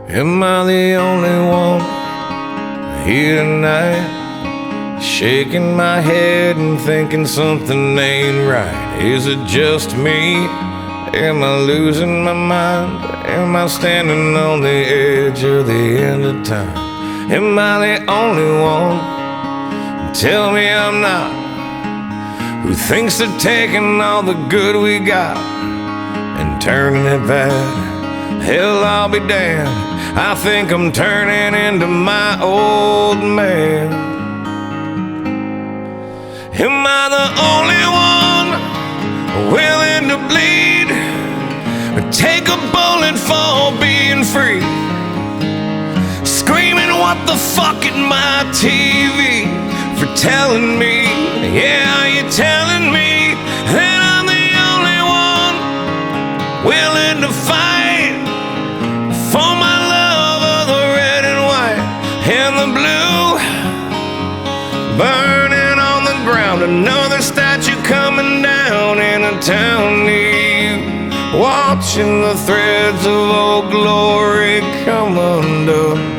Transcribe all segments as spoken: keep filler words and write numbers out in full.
Am I the only one here tonight, shaking my head and thinking something ain't right? Is it just me? Am I losing my mind? Am I standing on the edge of the end of time? Am I the only one? Tell me I'm not. Who thinks of taking all the good we got and turning it bad? Hell, I'll be damned. I think I'm turning into my old man. Am I the only one willing to bleed or take a bullet for being free? Screaming what the fuck at my T V for telling me, yeah, you're telling me that I'm the only one willing to fight for my love of the red and white and the blue, burning on the ground. Another statue coming down in a town near you, watching the threads of old glory come undone.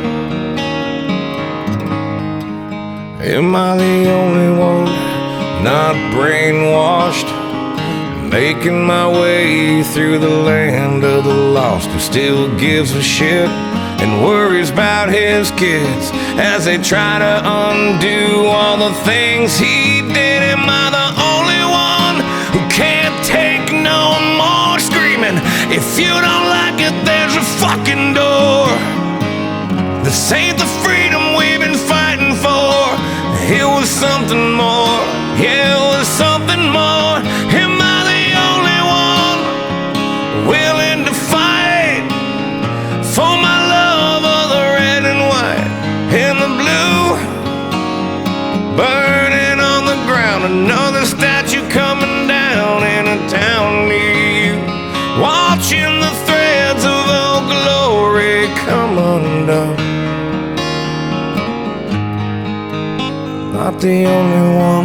Am I the only one not brainwashed, making my way through the land of the lost, who still gives a shit and worries about his kids as they try to undo all the things he did? Am I the only one who can't take no more screaming? If you don't like it, there's a fucking door. This ain't the freedom we've been fighting for. It was something more, yeah, it was something more. Am I the only one willing to fight for my love of the red and white and the blue, burning on the ground? Another statue coming down in a town near you, watching the threads of old glory come undone. Not the only one.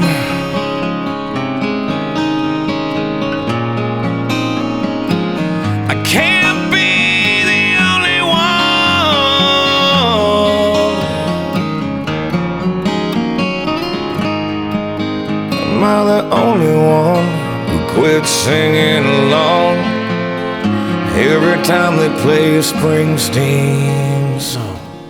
I can't be the only one. Am I the only one who quit singing along every time they play a Springsteen song?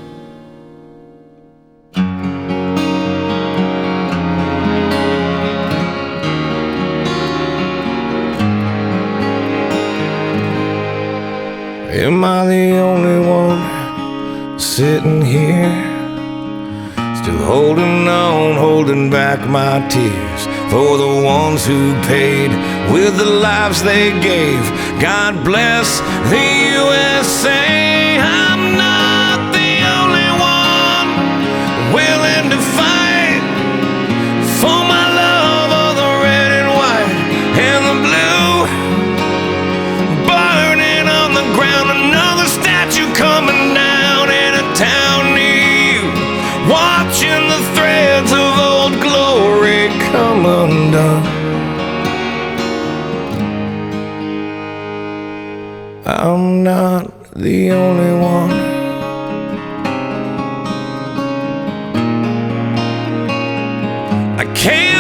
Am I the only one sitting here, still holding on, holding back my tears for the ones who paid with the lives they gave? God bless the U S A. I'm not the only one willing to fight for my love of the red and white and the blue, burning on the ground. Another statue coming down in a town near you, watching the threads of old glory come undone. I'm not the only one. I can't